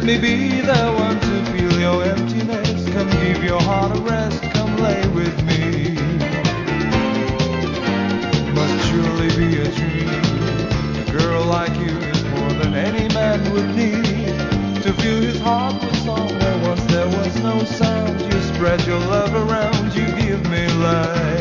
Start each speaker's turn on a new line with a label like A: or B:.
A: me be the one to feel your emptiness. Come give your heart a rest, come lay with me. Must surely be a dream. A girl like you is more than any man would need. To fill his heart with song where once there was no sound. You spread your love around, you give me life.